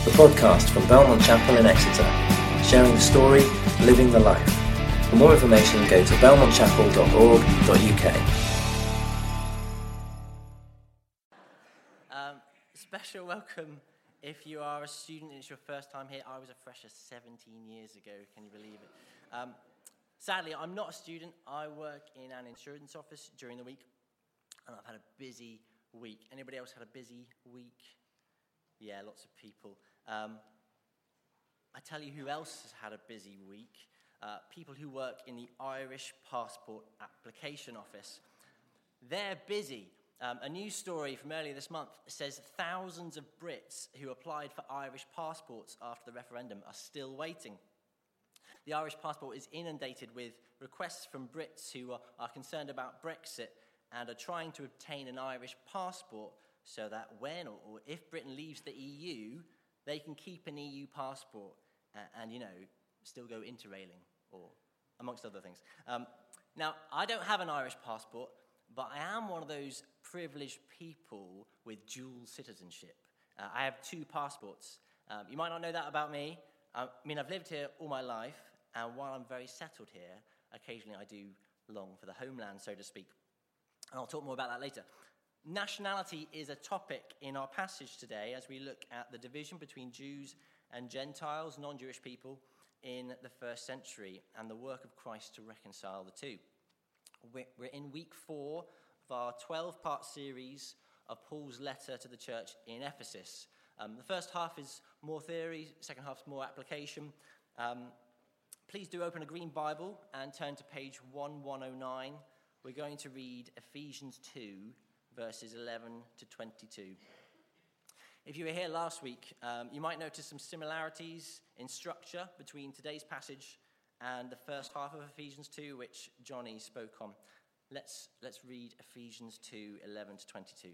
the podcast from Belmont Chapel in Exeter, sharing the story, living the life. For more information, go to belmontchapel.org.uk. Special welcome if you are a student and it's your first time here. I was a fresher 17 years ago, can you believe it? Sadly, I'm not a student. I work in an insurance office during the week, and I've had a busy week. Anybody else had a busy week? Yeah, lots of people. I tell you who else has had a busy week. People who work in the Irish Passport Application Office. They're busy. A news story from earlier this month says thousands of Brits who applied for Irish passports after the referendum are still waiting. The Irish passport is inundated with requests from Brits who are concerned about Brexit and are trying to obtain an Irish passport so that when or if Britain leaves the EU, they can keep an EU passport and still go interrailing, or amongst other things. Now, I don't have an Irish passport, but I am one of those privileged people with dual citizenship. I have two passports. You might not know that about me. I've lived here all my life, and while I'm very settled here, occasionally I do long for the homeland, so to speak. And I'll talk more about that later. Nationality is a topic in our passage today as we look at the division between Jews and Gentiles, non-Jewish people, in the first century, and the work of Christ to reconcile the two. We're in week 4 of our 12-part series of Paul's letter to the church in Ephesus. The first half is more theory, second half is more application. Please do open a green Bible and turn to page 1109. We're going to read Ephesians 2, verses 11 to 22. If you were here last week, you might notice some similarities in structure between today's passage and the first half of Ephesians 2, which Johnny spoke on. Let's read Ephesians 2, 11 to 22.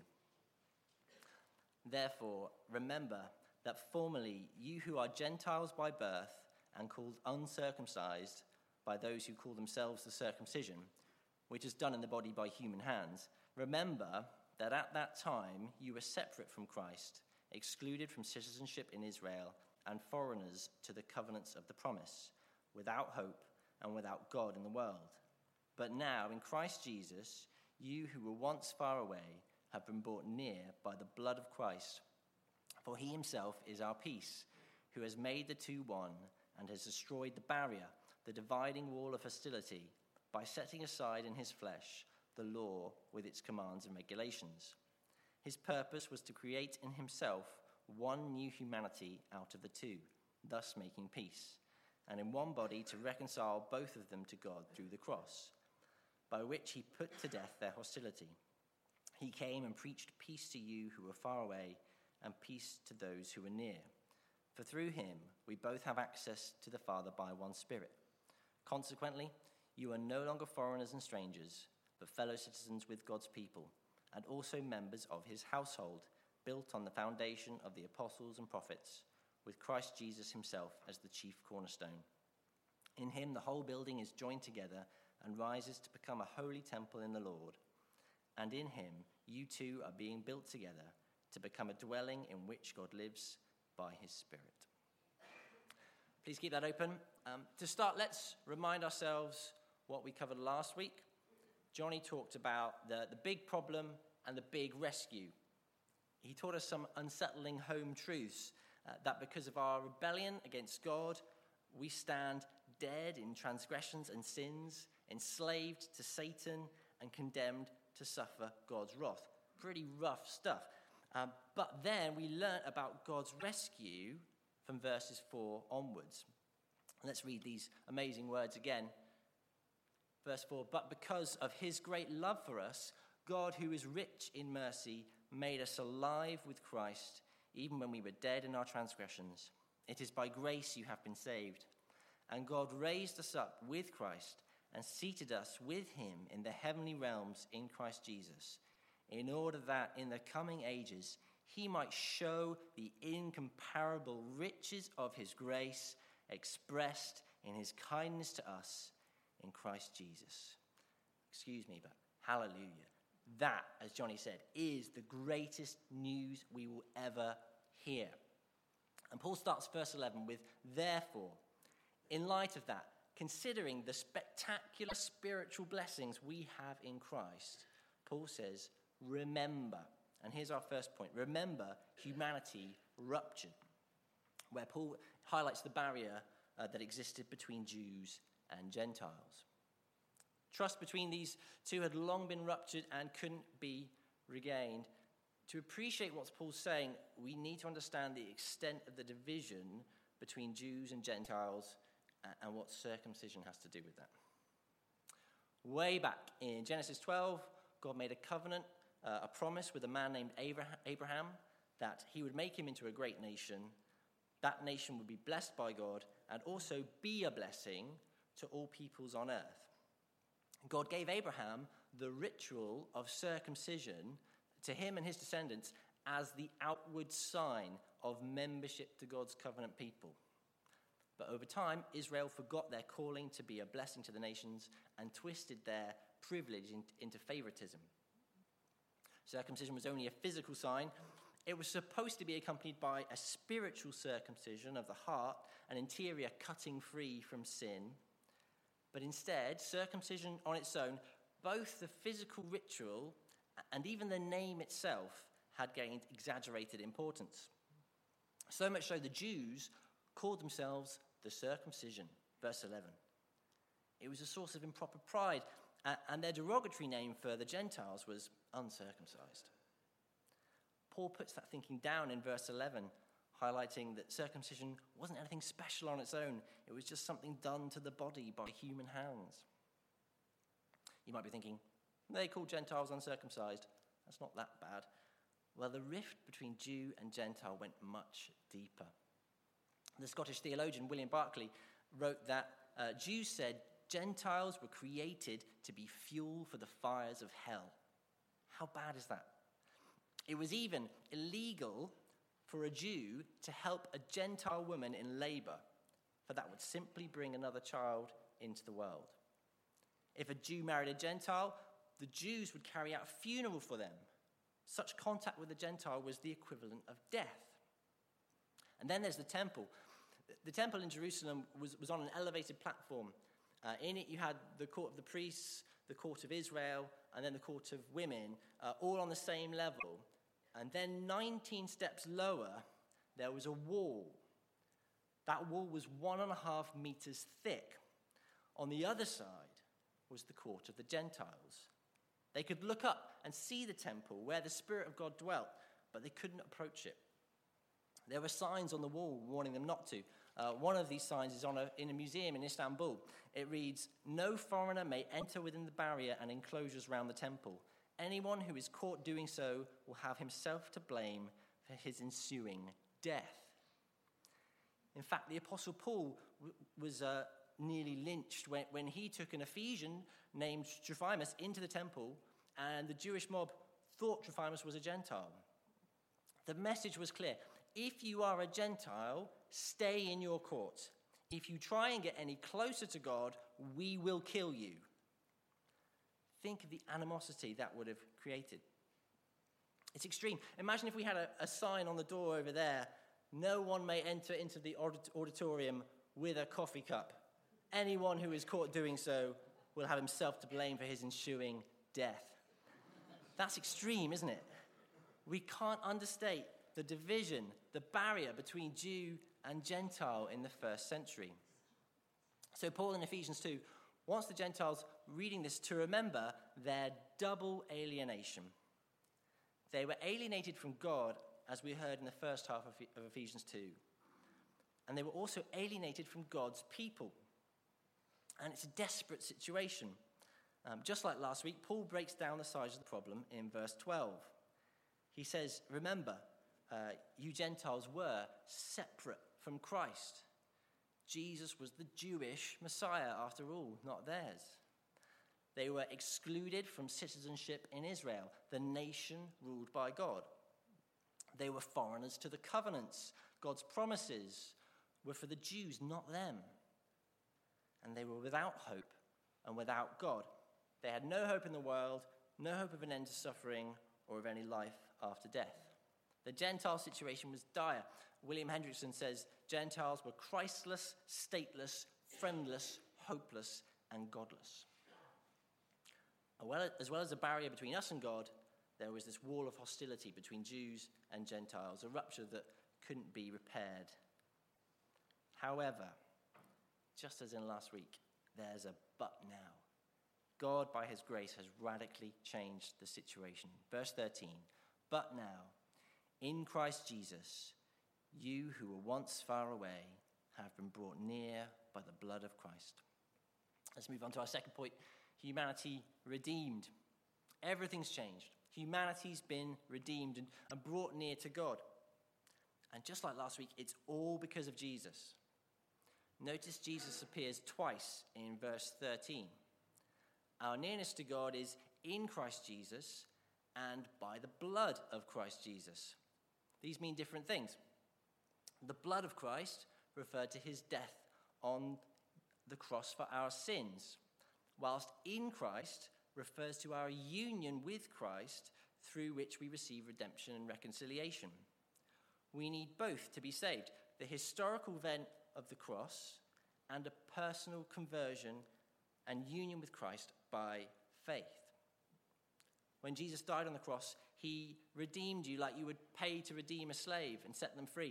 Therefore, remember that formerly you who are Gentiles by birth and called uncircumcised by those who call themselves the circumcision, which is done in the body by human hands, remember that at that time you were separate from Christ, excluded from citizenship in Israel, and foreigners to the covenants of the promise, without hope and without God in the world. But now, in Christ Jesus, you who were once far away have been brought near by the blood of Christ. For he himself is our peace, who has made the two one and has destroyed the barrier, the dividing wall of hostility, by setting aside in his flesh the law with its commands and regulations. His purpose was to create in himself one new humanity out of the two, thus making peace, and in one body to reconcile both of them to God through the cross, by which he put to death their hostility. He came and preached peace to you who were far away, and peace to those who were near. For through him we both have access to the Father by one Spirit. Consequently, you are no longer foreigners and strangers, but fellow citizens with God's people, and also members of his household, built on the foundation of the apostles and prophets, with Christ Jesus himself as the chief cornerstone. In him the whole building is joined together and rises to become a holy temple in the Lord. And in him you too are being built together to become a dwelling in which God lives by his Spirit. Please keep that open. To start, let's remind ourselves what we covered last week. Johnny talked about the big problem and the big rescue. He taught us some unsettling home truths, that because of our rebellion against God, we stand dead in transgressions and sins, enslaved to Satan, and condemned to suffer God's wrath. Pretty rough stuff. But then we learn about God's rescue from verses 4 onwards. Let's read these amazing words again. Verse 4, but because of his great love for us, God, who is rich in mercy, made us alive with Christ, even when we were dead in our transgressions. It is by grace you have been saved. And God raised us up with Christ and seated us with him in the heavenly realms in Christ Jesus, in order that in the coming ages he might show the incomparable riches of his grace expressed in his kindness to us in Christ Jesus. Excuse me, but hallelujah. That, as Johnny said, is the greatest news we will ever hear. And Paul starts verse 11 with, therefore, in light of that, considering the spectacular spiritual blessings we have in Christ, Paul says, remember. And here's our first point. Remember humanity ruptured, where Paul highlights the barrier that existed between Jews and Gentiles. Trust between these two had long been ruptured and couldn't be regained. To appreciate what Paul's saying, we need to understand the extent of the division between Jews and Gentiles and what circumcision has to do with that. Way back in Genesis 12, God made a covenant, a promise with a man named Abraham, that he would make him into a great nation. That nation would be blessed by God and also be a blessing to all peoples on earth. God gave Abraham the ritual of circumcision to him and his descendants as the outward sign of membership to God's covenant people. But over time, Israel forgot their calling to be a blessing to the nations and twisted their privilege into favoritism. Circumcision was only a physical sign. It was supposed to be accompanied by a spiritual circumcision of the heart, an interior cutting free from sin. But instead, circumcision on its own, both the physical ritual and even the name itself, had gained exaggerated importance. So much so the Jews called themselves the circumcision, verse 11. It was a source of improper pride, and their derogatory name for the Gentiles was uncircumcised. Paul puts that thinking down in verse 11, highlighting that circumcision wasn't anything special on its own. It was just something done to the body by human hands. You might be thinking, they call Gentiles uncircumcised. That's not that bad. Well, the rift between Jew and Gentile went much deeper. The Scottish theologian William Barclay wrote that Jews said Gentiles were created to be fuel for the fires of hell. How bad is that? It was even illegal for a Jew to help a Gentile woman in labor, for that would simply bring another child into the world. If a Jew married a Gentile, the Jews would carry out a funeral for them. Such contact with a Gentile was the equivalent of death. And then there's the temple. The temple in Jerusalem was on an elevated platform. In it you had the court of the priests, the court of Israel, and then the court of women, all on the same level. And then 19 steps lower, there was a wall. That wall was 1.5 meters thick. On the other side was the court of the Gentiles. They could look up and see the temple where the Spirit of God dwelt, but they couldn't approach it. There were signs on the wall warning them not to. One of these signs is in a museum in Istanbul. It reads, "No foreigner may enter within the barrier and enclosures around the temple. Anyone who is caught doing so will have himself to blame for his ensuing death." In fact, the Apostle Paul was nearly lynched when he took an Ephesian named Trophimus into the temple, and the Jewish mob thought Trophimus was a Gentile. The message was clear. If you are a Gentile, stay in your court. If you try and get any closer to God, we will kill you. Think of the animosity that would have created. It's extreme. Imagine if we had a sign on the door over there, "No one may enter into the auditorium with a coffee cup. Anyone who is caught doing so will have himself to blame for his ensuing death." That's extreme, isn't it? We can't understate the division, the barrier between Jew and Gentile in the first century. So Paul in Ephesians 2 wants the Gentiles reading this to remember their double alienation. They were alienated from God, as we heard in the first half of Ephesians 2. And they were also alienated from God's people. And it's a desperate situation. Just like last week, Paul breaks down the size of the problem in verse 12. He says, remember, you Gentiles were separate from Christ. Jesus was the Jewish Messiah, after all, not theirs. They were excluded from citizenship in Israel, the nation ruled by God. They were foreigners to the covenants. God's promises were for the Jews, not them. And they were without hope and without God. They had no hope in the world, no hope of an end to suffering or of any life after death. The Gentile situation was dire. William Hendrickson says Gentiles were Christless, stateless, friendless, hopeless, and godless. As well as a barrier between us and God, there was this wall of hostility between Jews and Gentiles, a rupture that couldn't be repaired. However, just as in last week, there's a but now. God, by his grace, has radically changed the situation. Verse 13, but now, in Christ Jesus, you who were once far away have been brought near by the blood of Christ. Let's move on to our second point, humanity redeemed. Everything's changed. Humanity's been redeemed and brought near to God. And just like last week, it's all because of Jesus. Notice Jesus appears twice in verse 13. Our nearness to God is in Christ Jesus and by the blood of Christ Jesus. These mean different things. The blood of Christ referred to his death on the cross for our sins, whilst in Christ refers to our union with Christ through which we receive redemption and reconciliation. We need both to be saved, the historical event of the cross and a personal conversion and union with Christ by faith. When Jesus died on the cross, he redeemed you like you would pay to redeem a slave and set them free.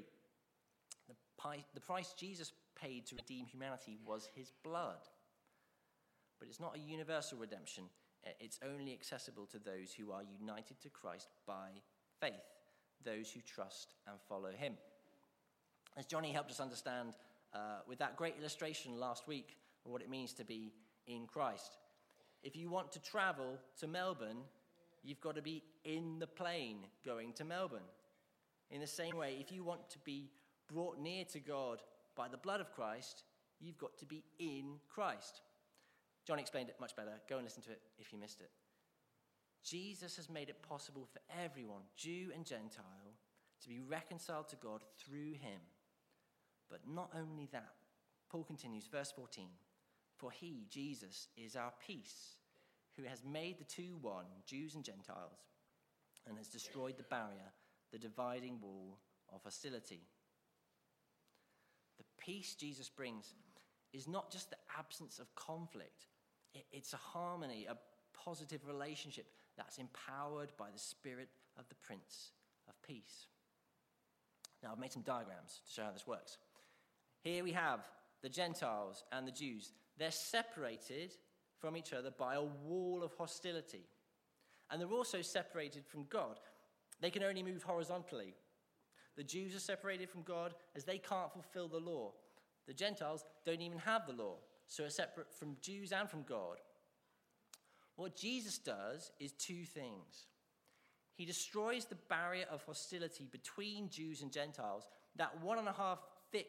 The price Jesus paid to redeem humanity was his blood. But it's not a universal redemption. It's only accessible to those who are united to Christ by faith, those who trust and follow him. As Johnny helped us understand with that great illustration last week of what it means to be in Christ. If you want to travel to Melbourne, you've got to be in the plane going to Melbourne. In the same way, if you want to be brought near to God by the blood of Christ, you've got to be in Christ. John explained it much better. Go and listen to it if you missed it. Jesus has made it possible for everyone, Jew and Gentile, to be reconciled to God through him. But not only that, Paul continues, verse 14, for he, Jesus, is our peace, who has made the two one, Jews and Gentiles, and has destroyed the barrier, the dividing wall of hostility. The peace Jesus brings is not just the absence of conflict. It's a harmony, a positive relationship that's empowered by the Spirit of the Prince of Peace. Now, I've made some diagrams to show how this works. Here we have the Gentiles and the Jews. They're separated from each other by a wall of hostility. And they're also separated from God. They can only move horizontally. The Jews are separated from God as they can't fulfill the law. The Gentiles don't even have the law, so are separate from Jews and from God. What Jesus does is two things. He destroys the barrier of hostility between Jews and Gentiles, that 1.5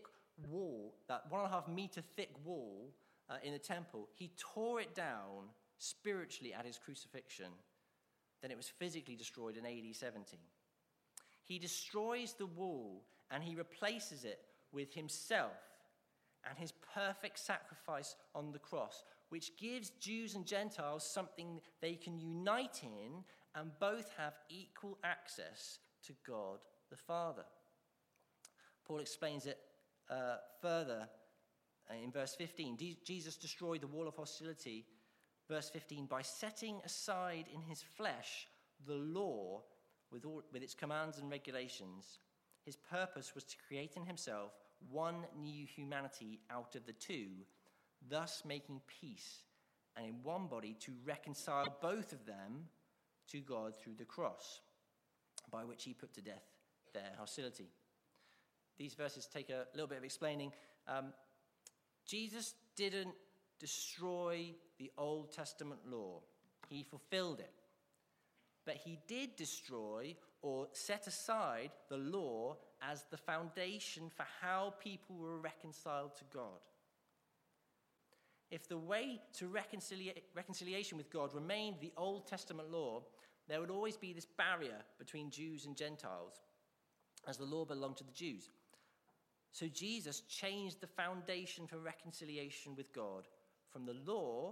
meter thick wall in the temple. He tore it down spiritually at his crucifixion. Then it was physically destroyed in AD 70. He destroys the wall and he replaces it with himself and his perfect sacrifice on the cross, which gives Jews and Gentiles something they can unite in and both have equal access to God the Father. Paul explains it further in verse 15. Jesus destroyed the wall of hostility, verse 15, by setting aside in his flesh the law with its commands and regulations. His purpose was to create in himself one new humanity out of the two, thus making peace, and in one body to reconcile both of them to God through the cross, by which he put to death their hostility. These verses take a little bit of explaining. Jesus didn't destroy the Old Testament law. He fulfilled it. But he did destroy or set aside the law as the foundation for how people were reconciled to God. If the way to reconciliation with God remained the Old Testament law, there would always be this barrier between Jews and Gentiles, as the law belonged to the Jews. So Jesus changed the foundation for reconciliation with God from the law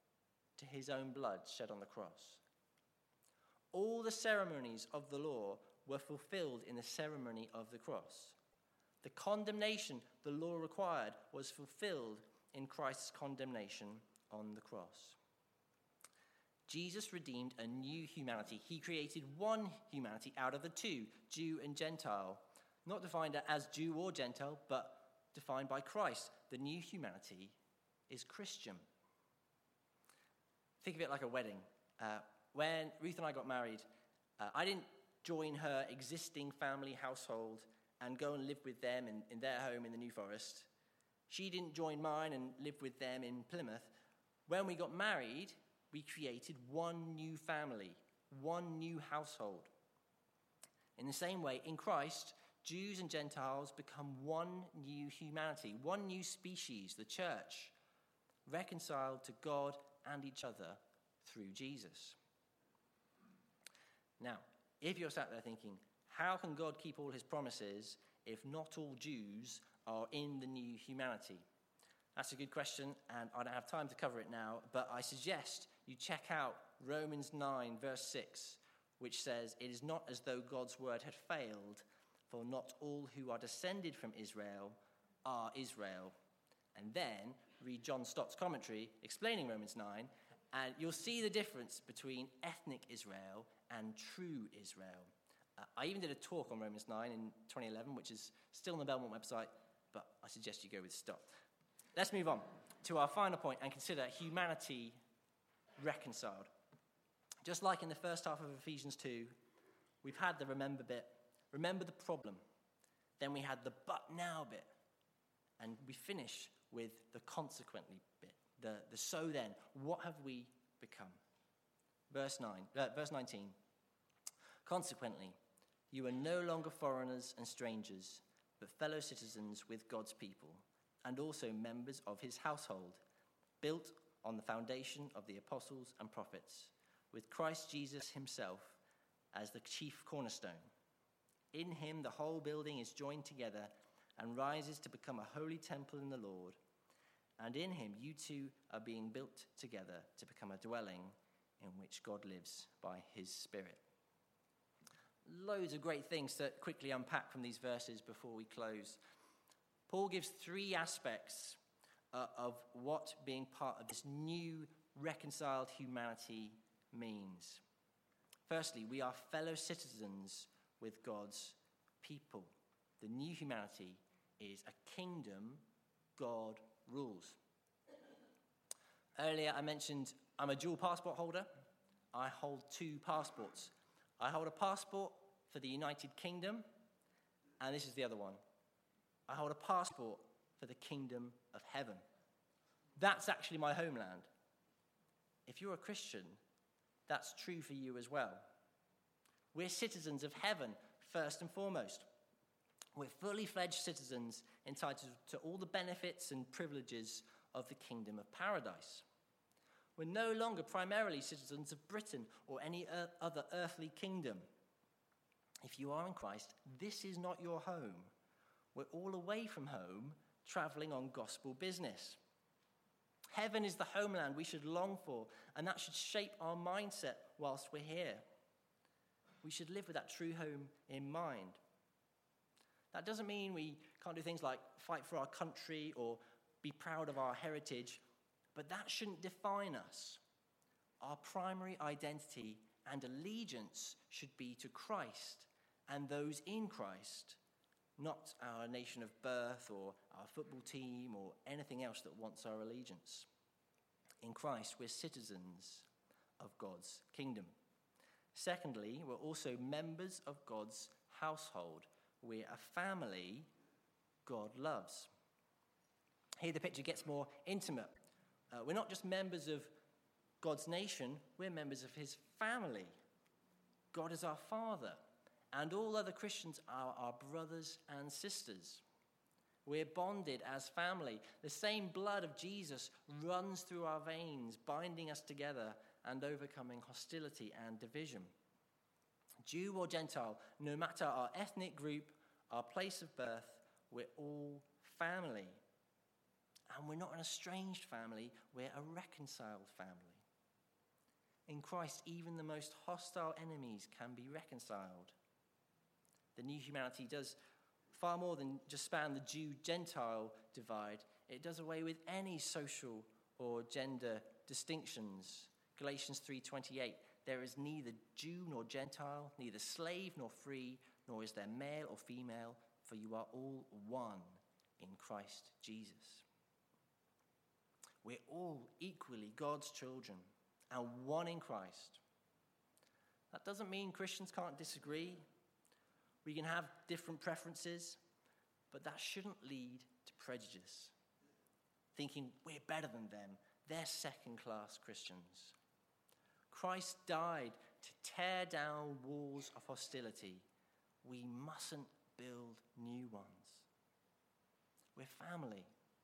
to his own blood shed on the cross. All the ceremonies of the law were fulfilled in the ceremony of the cross. The condemnation the law required was fulfilled in Christ's condemnation on the cross. Jesus redeemed a new humanity. He created one humanity out of the two, Jew and Gentile, not defined as Jew or Gentile, but defined by Christ. The new humanity is Christian. Think of it like a wedding. When Ruth and I got married, I didn't join her existing family household and go and live with them in their home in the New Forest. She didn't join mine and live with them in Plymouth. When we got married, we created one new family, one new household. In the same way, in Christ, Jews and Gentiles become one new humanity, one new species, the church, reconciled to God and each other through Jesus. Now, if you're sat there thinking, how can God keep all his promises if not all Jews are in the new humanity? That's a good question, and I don't have time to cover it now, but I suggest you check out Romans 9, verse 6, which says, "It is not as though God's word had failed, for not all who are descended from Israel are Israel." And then read John Stott's commentary explaining Romans 9, and you'll see the difference between ethnic Israel and true Israel. I even did a talk on Romans 9 in 2011, which is still on the Belmont website, but I suggest you go with Stott. Let's move on to our final point and consider humanity reconciled. Just like in the first half of Ephesians 2, we've had the remember bit, remember the problem. Then we had the but now bit. And we finish with the consequently bit, the so then. What have we become? Verse 19. "Consequently, you are no longer foreigners and strangers, but fellow citizens with God's people, and also members of his household, built on the foundation of the apostles and prophets, with Christ Jesus himself as the chief cornerstone. In him the whole building is joined together and rises to become a holy temple in the Lord. And in him you two are being built together to become a dwelling in which God lives by his Spirit." Loads of great things to quickly unpack from these verses before we close. Paul gives three aspects of what being part of this new reconciled humanity means. Firstly, we are fellow citizens with God's people. The new humanity is a kingdom God rules. Earlier I mentioned I'm a dual passport holder. I hold two passports. I hold a passport for the United Kingdom, and this is the other one. I hold a passport for the kingdom of heaven. That's actually my homeland. If you're a Christian, that's true for you as well. We're citizens of heaven, first and foremost. We're fully fledged citizens entitled to all the benefits and privileges of the kingdom of paradise. We're no longer primarily citizens of Britain or any other earthly kingdom. If you are in Christ, this is not your home. We're all away from home, traveling on gospel business. Heaven is the homeland we should long for, and that should shape our mindset whilst we're here. We should live with that true home in mind. That doesn't mean we can't do things like fight for our country or be proud of our heritage, but that shouldn't define us. Our primary identity and allegiance should be to Christ and those in Christ, not our nation of birth or our football team or anything else that wants our allegiance. In Christ, we're citizens of God's kingdom. Secondly, we're also members of God's household. We're a family God loves. Here the picture gets more intimate. We're not just members of God's nation, we're members of his family. God is our Father, and all other Christians are our brothers and sisters. We're bonded as family. The same blood of Jesus runs through our veins, binding us together and overcoming hostility and division. Jew or Gentile, no matter our ethnic group, our place of birth, we're all family. And we're not an estranged family, we're a reconciled family. In Christ, even the most hostile enemies can be reconciled. the new humanity does far more than just span the Jew-Gentile divide. It does away with any social or gender distinctions. Galatians 3:28, there is neither Jew nor Gentile, neither slave nor free, nor is there male or female, for you are all one in Christ Jesus. We're all equally God's children and one in Christ. That doesn't mean Christians can't disagree. We can have different preferences, but that shouldn't lead to prejudice, thinking we're better than them, they're second-class Christians. Christ died to tear down walls of hostility. We mustn't build new ones. We're family.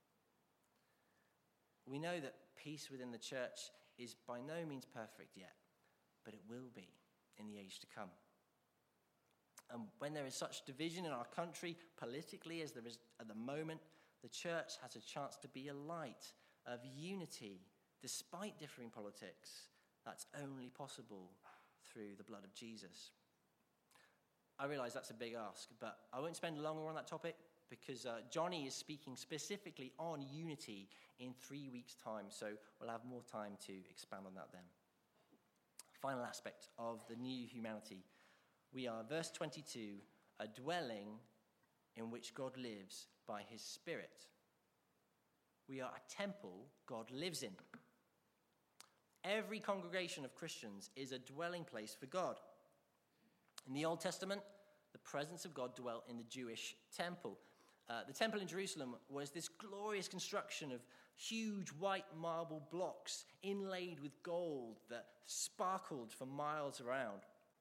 We know that peace within the church is by no means perfect yet, but it will be in the age to come. And when there is such division in our country, politically as there is at the moment, the church has a chance to be a light of unity despite differing politics. That's only possible through the blood of Jesus. I realise that's a big ask, but I won't spend longer on that topic because Johnny is speaking specifically on unity in 3 weeks' time, so we'll have more time to expand on that then. Final aspect of the new humanity. We are, verse 22, a dwelling in which God lives by his Spirit. We are a temple God lives in. Every congregation of Christians is a dwelling place for God. In the Old Testament, the presence of God dwelt in the Jewish temple. The temple in Jerusalem was this glorious construction of huge white marble blocks inlaid with gold that sparkled for miles around.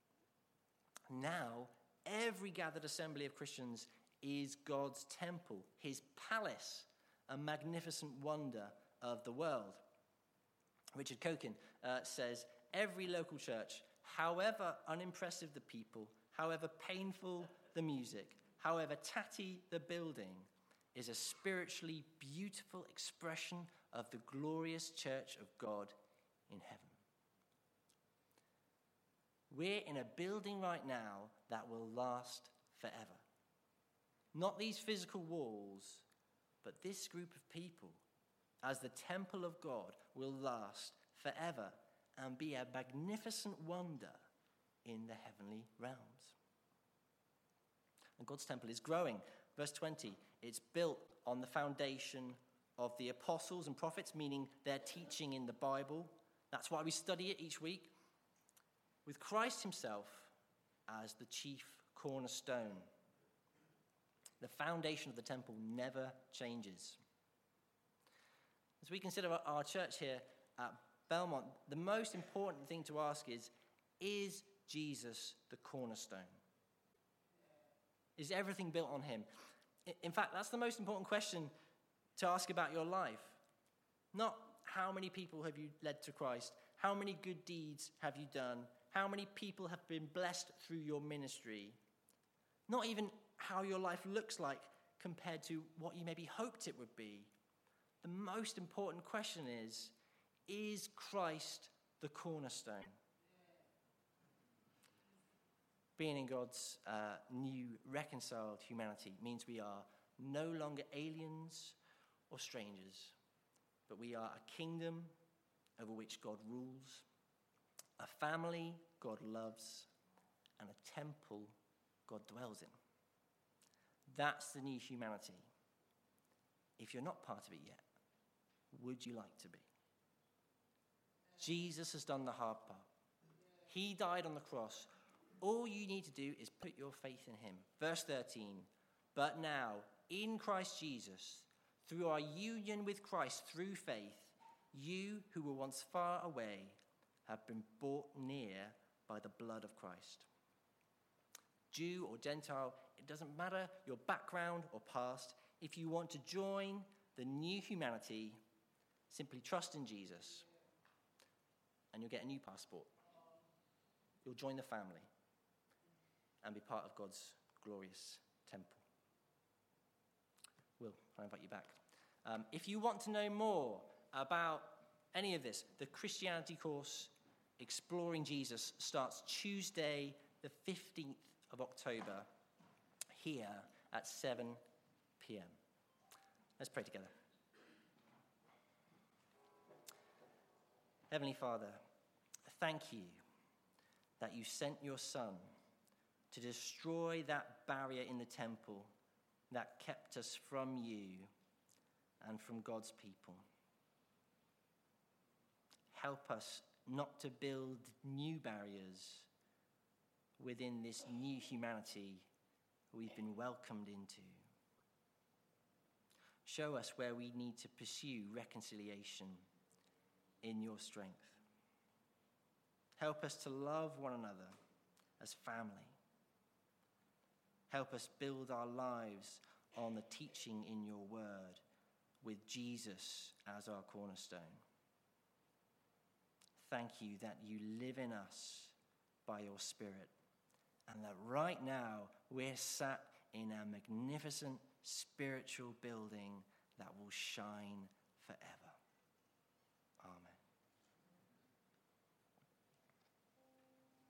Now, every gathered assembly of Christians is God's temple, his palace, a magnificent wonder of the world. Richard Cokin says, every local church, however unimpressive the people, however painful the music, however tatty the building, is a spiritually beautiful expression of the glorious church of God in heaven. We're in a building right now that will last forever. Not these physical walls, but this group of people, as the temple of God, will last forever and be a magnificent wonder in the heavenly realms. And God's temple is growing. Verse 20, it's built on the foundation of the apostles and prophets, meaning their teaching in the Bible. That's why we study it each week, with Christ himself as the chief cornerstone. The foundation of the temple never changes. As we consider our church here at Belmont, the most important thing to ask is Jesus the cornerstone? Is everything built on him? In fact, that's the most important question to ask about your life. Not how many people have you led to Christ, how many good deeds have you done, how many people have been blessed through your ministry. Not even how your life looks like compared to what you maybe hoped it would be. The most important question is Christ the cornerstone? Being in God's new reconciled humanity means we are no longer aliens or strangers, but we are a kingdom over which God rules, a family God loves, and a temple God dwells in. That's the new humanity. If you're not part of it yet, would you like to be? Jesus has done the hard part. He died on the cross. All you need to do is put your faith in him. Verse 13, but now, in Christ Jesus, through our union with Christ through faith, you who were once far away have been brought near by the blood of Christ. Jew or Gentile, it doesn't matter your background or past. If you want to join the new humanity, simply trust in Jesus and you'll get a new passport. You'll join the family and be part of God's glorious temple. Will, I invite you back. If you want to know more about any of this, the Christianity course Exploring Jesus starts Tuesday, the 15th of October. here at 7 p.m. Let's pray together. Heavenly Father, thank you that you sent your Son to destroy that barrier in the temple that kept us from you and from God's people. Help us not to build new barriers within this new humanity we've been welcomed into. Show us where we need to pursue reconciliation in your strength. Help us to love one another as family. Help us build our lives on the teaching in your word with Jesus as our cornerstone. Thank you that you live in us by your Spirit, and that right now we're sat in a magnificent spiritual building that will shine forever.